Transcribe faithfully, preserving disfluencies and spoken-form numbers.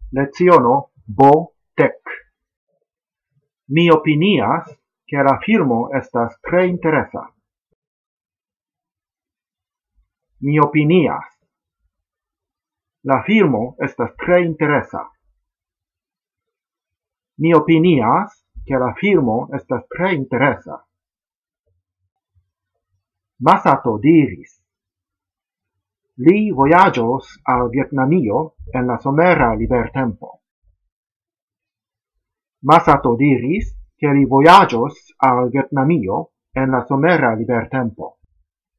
Leciono B dek. Mi opinias ke la filmo estas tre interesa. Mi opinias. La filmo estas tre interesa. Mi opinias ke la filmo estas tre interesa. Masato diris: li vojaĝos al Vjetnamio en la somera libertempo. Masato diris ke li vojaĝos al Vjetnamio en la somera libertempo.